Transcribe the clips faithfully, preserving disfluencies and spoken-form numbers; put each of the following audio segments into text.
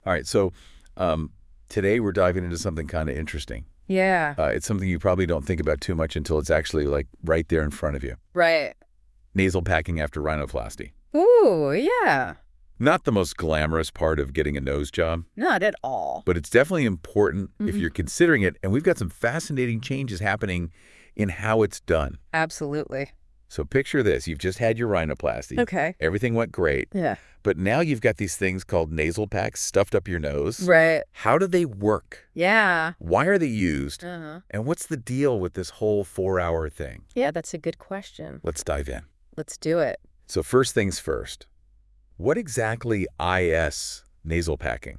All right, so um, today we're diving into something kind of interesting. Yeah. Uh, it's something you probably don't think about too much until it's actually like right there in front of you. Right. Nasal packing after rhinoplasty. Ooh, yeah. Not the most glamorous part of getting a nose job, Not at all. but it's definitely important if Mhm. you're considering it. And we've got some fascinating changes happening in how it's done. Absolutely. So picture this. You've just had your rhinoplasty. Okay. Everything went great. Yeah. But now you've got these things called nasal packs stuffed up your nose. Right. How do they work? Yeah. Why are they used? Uh-huh. And what's the deal with this whole four-hour thing? Yeah, that's a good question. Let's dive in. Let's do it. So first things first. What exactly is nasal packing?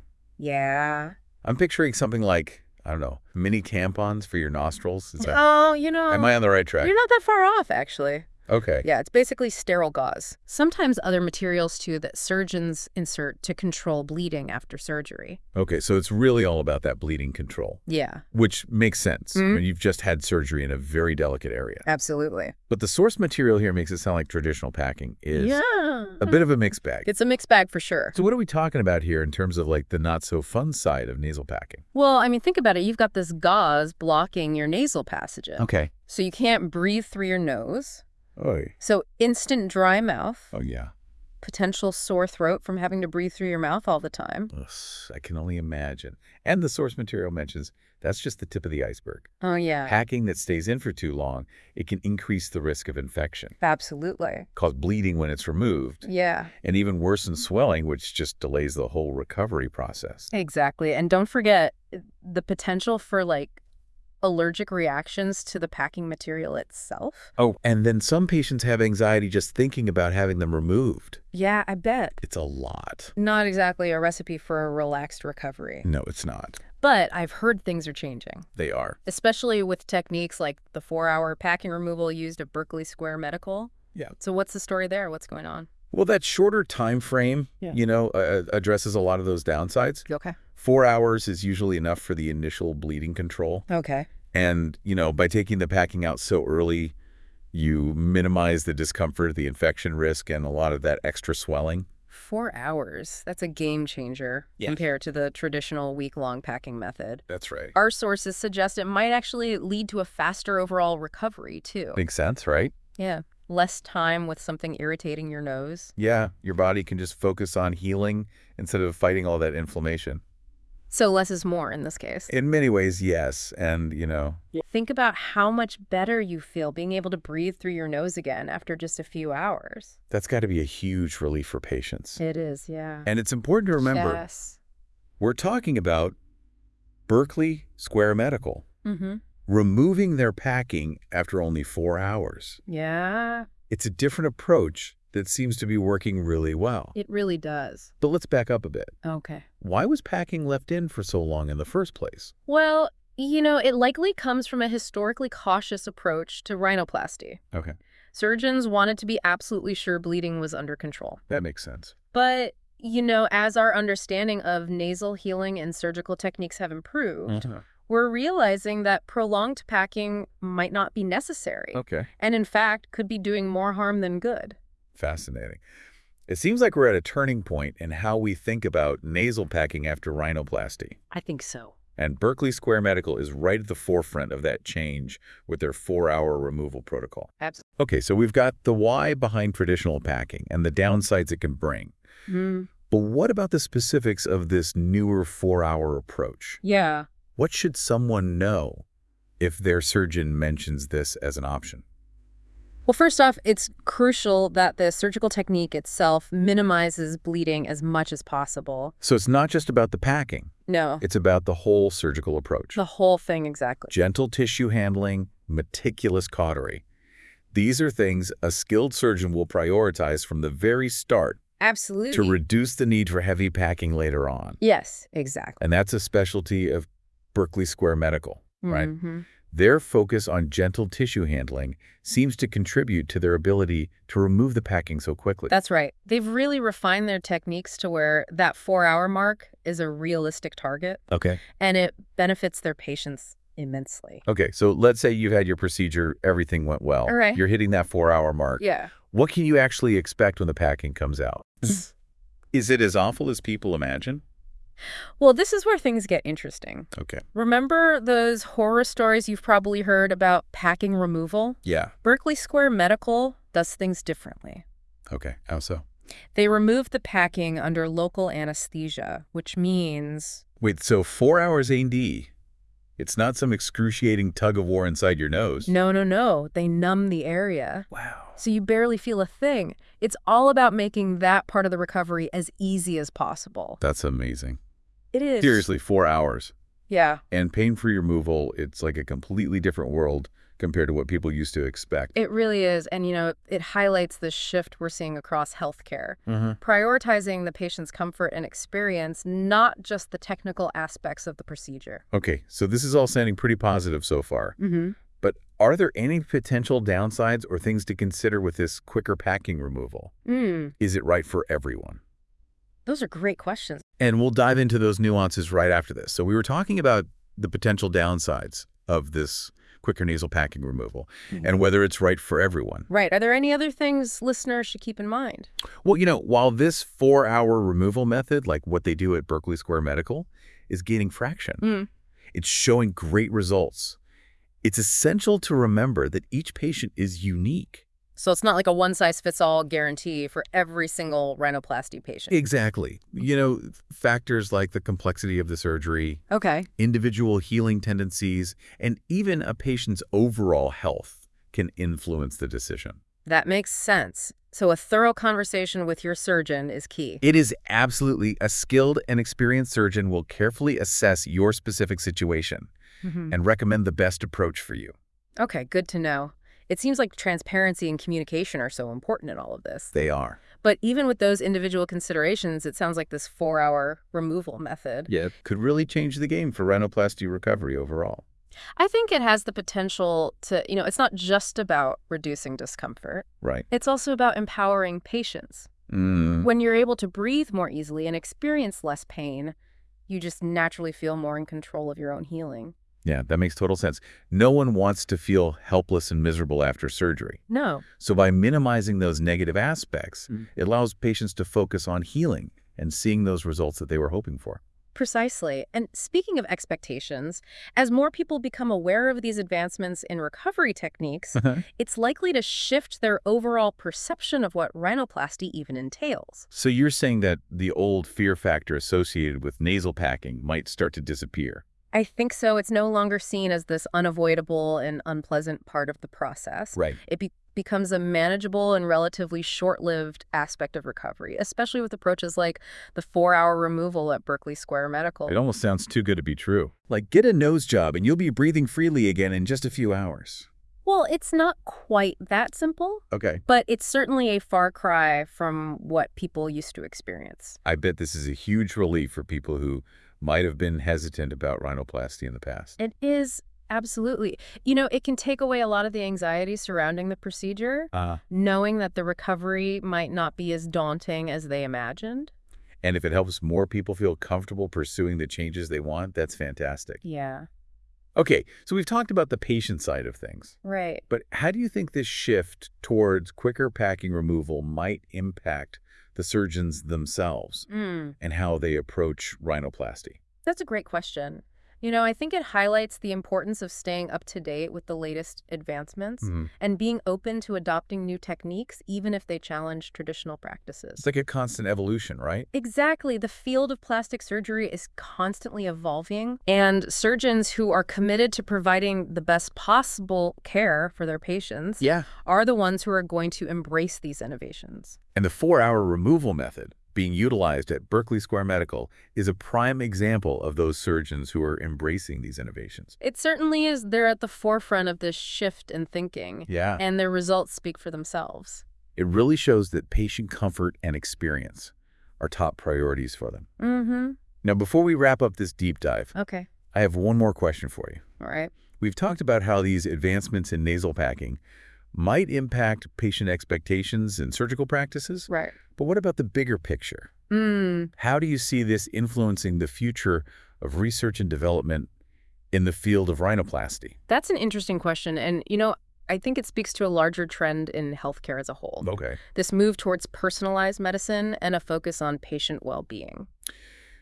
Yeah. I'm picturing something like, I don't know, mini tampons for your nostrils. Is that, Oh, you know, am I on the right track? you're not that far off, actually. Okay. Yeah, it's basically sterile gauze. Sometimes other materials, too, that surgeons insert to control bleeding after surgery. Okay, so it's really all about that bleeding control, Yeah, which makes sense Mhm. when you've just had surgery in a very delicate area. absolutely. But the source material here makes it sound like traditional packing is Yeah. a bit of a mixed bag. It's a mixed bag for sure. So what are we talking about here in terms of like the not so fun side of nasal packing? Well, I mean, think about it. You've got this gauze blocking your nasal passages. Okay. So you can't breathe through your nose. Oy. So instant dry mouth, Oh, yeah. potential sore throat from having to breathe through your mouth all the time. Ugh, I can only imagine. And the source material mentions that's just the tip of the iceberg. Oh, yeah. Packing that stays in for too long, it can increase the risk of infection, Absolutely. cause bleeding when it's removed, Yeah, and even worsen swelling, which just delays the whole recovery process. exactly. And don't forget the potential for like allergic reactions to the packing material itself. Oh, and then some patients have anxiety just thinking about having them removed. Yeah, I bet. It's a lot. Not exactly a recipe for a relaxed recovery. No, it's not. But I've heard things are changing, They are. especially with techniques like the four-hour packing removal used at Berkeley Square Medical. Yeah. So what's the story there? What's going on? Well, that shorter time frame, Yeah. you know, uh, addresses a lot of those downsides. You okay? Four hours is usually enough for the initial bleeding control. Okay. And, you know, by taking the packing out so early, you minimize the discomfort, the infection risk, and a lot of that extra swelling. Four hours. That's a game changer Yes. compared to the traditional week-long packing method. That's right. Our sources suggest it might actually lead to a faster overall recovery, too. Makes sense, right? Yeah. Less time with something irritating your nose. Yeah, your body can just focus on healing instead of fighting all that inflammation. So less is more in this case. In many ways, yes. And, you know, Think about how much better you feel being able to breathe through your nose again after just a few hours. that's got to be a huge relief for patients. It is, yeah. And it's important to remember, Yes. we're talking about Berkeley Square Medical Mm-hmm. removing their packing after only four hours. Yeah, It's a different approach that seems to be working really well. it really does. But let's back up a bit. Okay. Why was packing left in for so long in the first place? Well, you know, it likely comes from a historically cautious approach to rhinoplasty. Okay, Surgeons wanted to be absolutely sure bleeding was under control. that makes sense. But, you know, as our understanding of nasal healing and surgical techniques have improved, we're realizing that prolonged packing might not be necessary. Okay, And in fact, could be doing more harm than good. fascinating. It seems like we're at a turning point in how we think about nasal packing after rhinoplasty. I think so. And Berkeley Square Medical is right at the forefront of that change with their four-hour removal protocol. Absolutely. Okay, so we've got the why behind traditional packing and the downsides it can bring. Mm, But what about the specifics of this newer four-hour approach? yeah. What should someone know if their surgeon mentions this as an option? Well, first off, it's crucial that the surgical technique itself minimizes bleeding as much as possible. So it's not just about the packing. No, It's about the whole surgical approach. the whole thing exactly. Gentle tissue handling, meticulous cautery. These are things a skilled surgeon will prioritize from the very start Absolutely. to reduce the need for heavy packing later on. Yes, exactly. And that's a specialty of Berkeley Square Medical, right? Mhm. Their focus on gentle tissue handling seems to contribute to their ability to remove the packing so quickly. That's right. They've really refined their techniques to where that four-hour mark is a realistic target, Okay. and it benefits their patients immensely. Okay, so let's say you've had your procedure, everything went well. All right. You're hitting that four-hour mark. Yeah. What can you actually expect when the packing comes out? Is it as awful as people imagine? Well, this is where things get interesting. Okay. Remember those horror stories you've probably heard about packing removal? Yeah. Berkeley Square Medical does things differently. Okay. How so? They remove the packing under local anesthesia, which means... Wait, so four hours A and D, it's not some excruciating tug of war inside your nose? No, no, no. They numb the area. Wow. So you barely feel a thing. It's all about making that part of the recovery as easy as possible. That's amazing. It is. Seriously, four hours. Yeah. And pain-free removal, it's like a completely different world compared to what people used to expect. It really is. And, you know, it highlights the shift we're seeing across healthcare. Mm-hmm. Prioritizing the patient's comfort and experience, not just the technical aspects of the procedure. Okay, so this is all sounding pretty positive so far. Mm-hmm. But are there any potential downsides or things to consider with this quicker packing removal? Mm. Is it right for everyone? Those are great questions. And we'll dive into those nuances right after this. So we were talking about the potential downsides of this quicker nasal packing removal Mm-hmm. and whether it's right for everyone. Right. Are there any other things listeners should keep in mind? Well, you know, while this four-hour removal method, like what they do at Berkeley Square Medical, is gaining traction, Mm. it's showing great results. It's essential to remember that each patient is unique. So it's not like a one-size-fits-all guarantee for every single rhinoplasty patient. Exactly. You know, factors like the complexity of the surgery, Okay. individual healing tendencies, and even a patient's overall health can influence the decision. That makes sense. So a thorough conversation with your surgeon is key. It is absolutely a skilled and experienced surgeon will carefully assess your specific situation Mm-hmm. and recommend the best approach for you. Okay, good to know. It seems like transparency and communication are so important in all of this. They are. But even with those individual considerations, it sounds like this four-hour removal method. Yeah, could really change the game for rhinoplasty recovery overall. I think it has the potential to, you know, it's not just about reducing discomfort. Right. It's also about empowering patients. Mm. When you're able to breathe more easily and experience less pain, you just naturally feel more in control of your own healing. Yeah, that makes total sense. No one wants to feel helpless and miserable after surgery. No. So by minimizing those negative aspects, Mm. it allows patients to focus on healing and seeing those results that they were hoping for. Precisely. And speaking of expectations, as more people become aware of these advancements in recovery techniques, it's likely to shift their overall perception of what rhinoplasty even entails. So you're saying that the old fear factor associated with nasal packing might start to disappear? I think so. It's no longer seen as this unavoidable and unpleasant part of the process. Right. It be becomes a manageable and relatively short-lived aspect of recovery, especially with approaches like the four-hour removal at Berkeley Square Medical. It almost sounds too good to be true. Like, get a nose job and you'll be breathing freely again in just a few hours. Well, it's not quite that simple, Okay. but it's certainly a far cry from what people used to experience. I bet this is a huge relief for people who might have been hesitant about rhinoplasty in the past. It is, absolutely. You know, it can take away a lot of the anxiety surrounding the procedure, Uh, knowing that the recovery might not be as daunting as they imagined. and if it helps more people feel comfortable pursuing the changes they want, that's fantastic. Yeah, Okay, so we've talked about the patient side of things, right. but how do you think this shift towards quicker packing removal might impact the surgeons themselves Mm. and how they approach rhinoplasty? That's a great question. You know, I think it highlights the importance of staying up to date with the latest advancements Mhm. and being open to adopting new techniques, even if they challenge traditional practices. It's like a constant evolution, right? Exactly. The field of plastic surgery is constantly evolving, and surgeons who are committed to providing the best possible care for their patients Yeah. are the ones who are going to embrace these innovations. And the four-hour removal method being utilized at Berkeley Square Medical is a prime example of those surgeons who are embracing these innovations. It certainly is. They're at the forefront of this shift in thinking, Yeah. and their results speak for themselves. It really shows that patient comfort and experience are top priorities for them. Mm-hmm. Now, before we wrap up this deep dive, Okay. I have one more question for you. All right. We've talked about how these advancements in nasal packing might impact patient expectations and surgical practices, Right. but what about the bigger picture? Mm. How do you see this influencing the future of research and development in the field of rhinoplasty? That's an interesting question. And, you know, I think it speaks to a larger trend in healthcare as a whole. Okay. This move towards personalized medicine and a focus on patient well-being.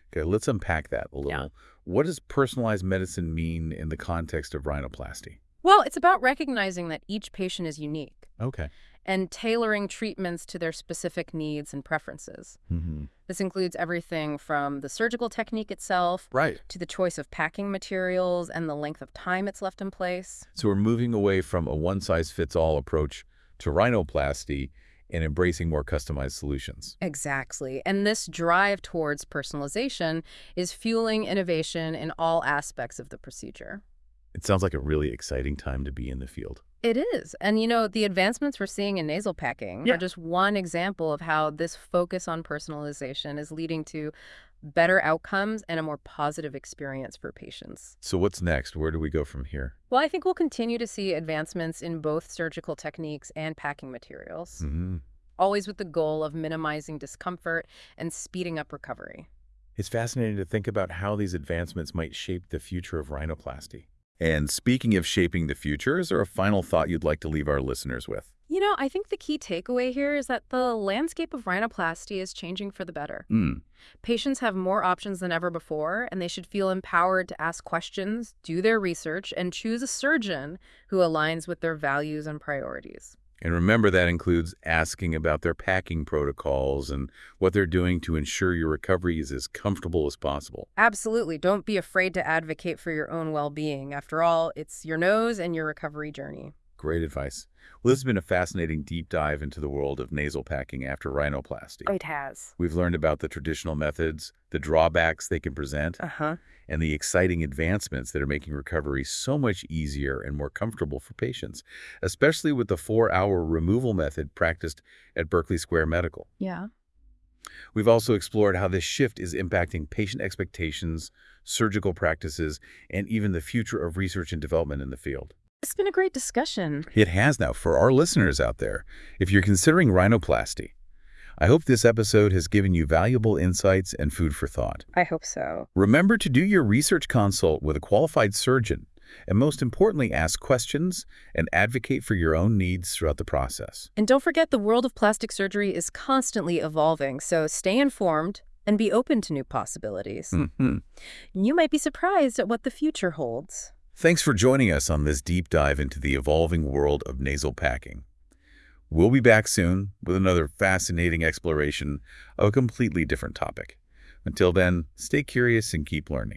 Okay, let's unpack that a little. Yeah. What does personalized medicine mean in the context of rhinoplasty? Well, it's about recognizing that each patient is unique Okay. and tailoring treatments to their specific needs and preferences. Mm-hmm. This includes everything from the surgical technique itself Right. to the choice of packing materials and the length of time it's left in place. So we're moving away from a one-size-fits-all approach to rhinoplasty and embracing more customized solutions. Exactly. And this drive towards personalization is fueling innovation in all aspects of the procedure. It sounds like a really exciting time to be in the field. It is. And, you know, the advancements we're seeing in nasal packing Yeah. are just one example of how this focus on personalization is leading to better outcomes and a more positive experience for patients. So what's next? Where do we go from here? Well, I think we'll continue to see advancements in both surgical techniques and packing materials, Mm-hmm. always with the goal of minimizing discomfort and speeding up recovery. It's fascinating to think about how these advancements might shape the future of rhinoplasty. And speaking of shaping the future, is there a final thought you'd like to leave our listeners with? You know, I think the key takeaway here is that the landscape of rhinoplasty is changing for the better. Mm. Patients have more options than ever before, and they should feel empowered to ask questions, do their research, and choose a surgeon who aligns with their values and priorities. And remember, that includes asking about their packing protocols and what they're doing to ensure your recovery is as comfortable as possible. Absolutely. Don't be afraid to advocate for your own well-being. After all, it's your nose and your recovery journey. Great advice. Well, this has been a fascinating deep dive into the world of nasal packing after rhinoplasty. It has. We've learned about the traditional methods, the drawbacks they can present, Uh-huh. and the exciting advancements that are making recovery so much easier and more comfortable for patients, especially with the four-hour removal method practiced at Berkeley Square Medical. Yeah. We've also explored how this shift is impacting patient expectations, surgical practices, and even the future of research and development in the field. It's been a great discussion. It has now. For our listeners out there, if you're considering rhinoplasty, I hope this episode has given you valuable insights and food for thought. I hope so. Remember to do your research consult with a qualified surgeon, and most importantly, ask questions and advocate for your own needs throughout the process. And don't forget, the world of plastic surgery is constantly evolving, so stay informed and be open to new possibilities. Mm-hmm. You might be surprised at what the future holds. Thanks for joining us on this deep dive into the evolving world of nasal packing. We'll be back soon with another fascinating exploration of a completely different topic. Until then, stay curious and keep learning.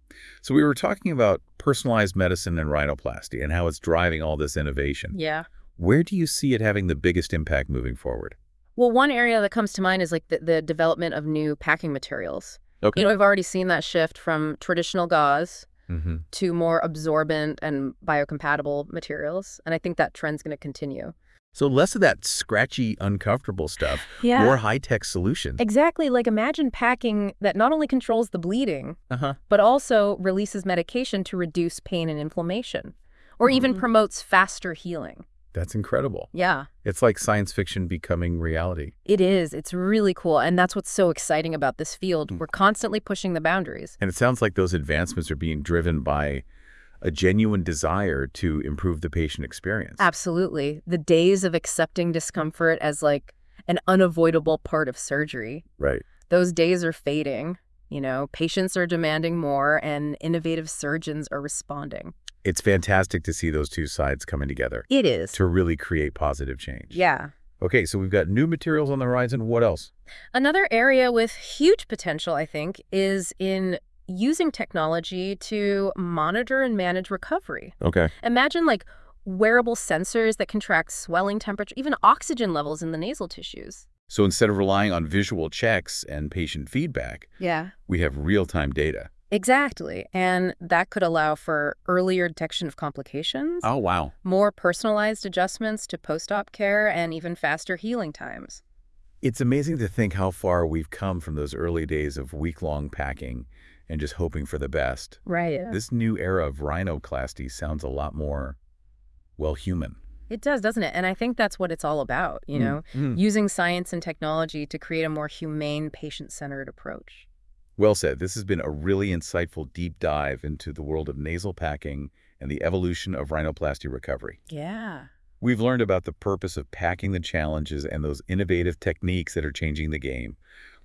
So we were talking about personalized medicine and rhinoplasty and how it's driving all this innovation. Yeah. Where do you see it having the biggest impact moving forward? Well, one area that comes to mind is like the, the development of new packing materials. Okay. You know, we've already seen that shift from traditional gauze Mm-hmm. to more absorbent and biocompatible materials, and I think that trend's going to continue. So less of that scratchy, uncomfortable stuff, Yeah. more high-tech solutions. Exactly. Like, imagine packing that not only controls the bleeding, Uh-huh. but also releases medication to reduce pain and inflammation, or even Mhm. promotes faster healing. That's incredible. Yeah, It's like science fiction becoming reality. it is. It's really cool, and that's what's so exciting about this field. Mm. We're constantly pushing the boundaries. And it sounds like those advancements are being driven by a genuine desire to improve the patient experience. Absolutely. The days of accepting discomfort as like an unavoidable part of surgery, Right. those days are fading. You know, patients are demanding more and innovative surgeons are responding. It's fantastic to see those two sides coming together It is. to really create positive change. Yeah. Okay, so we've got new materials on the horizon. What else? Another area with huge potential, I think, is in using technology to monitor and manage recovery. Okay. Imagine like wearable sensors that can track swelling temperature, even oxygen levels in the nasal tissues. So instead of relying on visual checks and patient feedback, Yeah. we have real-time data. Exactly. And that could allow for earlier detection of complications, Oh, wow. more personalized adjustments to post-op care, and even faster healing times. It's amazing to think how far we've come from those early days of week-long packing and just hoping for the best. Right. This new era of rhinoplasty sounds a lot more, well, human. It does, doesn't it? And I think that's what it's all about, you know, Mm. using science and technology to create a more humane, patient-centered approach. Well said. This has been a really insightful deep dive into the world of nasal packing and the evolution of rhinoplasty recovery. Yeah. We've learned about the purpose of packing, the challenges, and those innovative techniques that are changing the game, like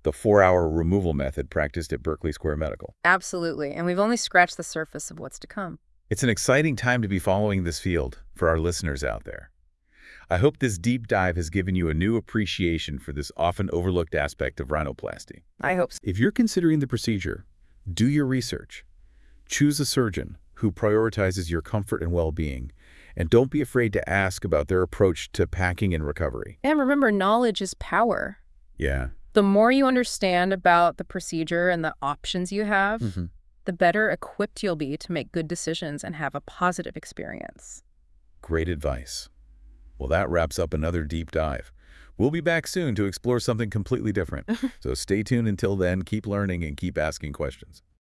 the four-hour removal method practiced at Berkeley Square Medical. Absolutely, and we've only scratched the surface of what's to come. It's an exciting time to be following this field for our listeners out there. I hope this deep dive has given you a new appreciation for this often overlooked aspect of rhinoplasty. I hope so. If you're considering the procedure, do your research. Choose a surgeon who prioritizes your comfort and well-being, and don't be afraid to ask about their approach to packing and recovery. And remember, knowledge is power. Yeah. The more you understand about the procedure and the options you have, Mm-hmm. the better equipped you'll be to make good decisions and have a positive experience. Great advice. Well, that wraps up another deep dive. We'll be back soon to explore something completely different. So stay tuned until then, keep learning and keep asking questions.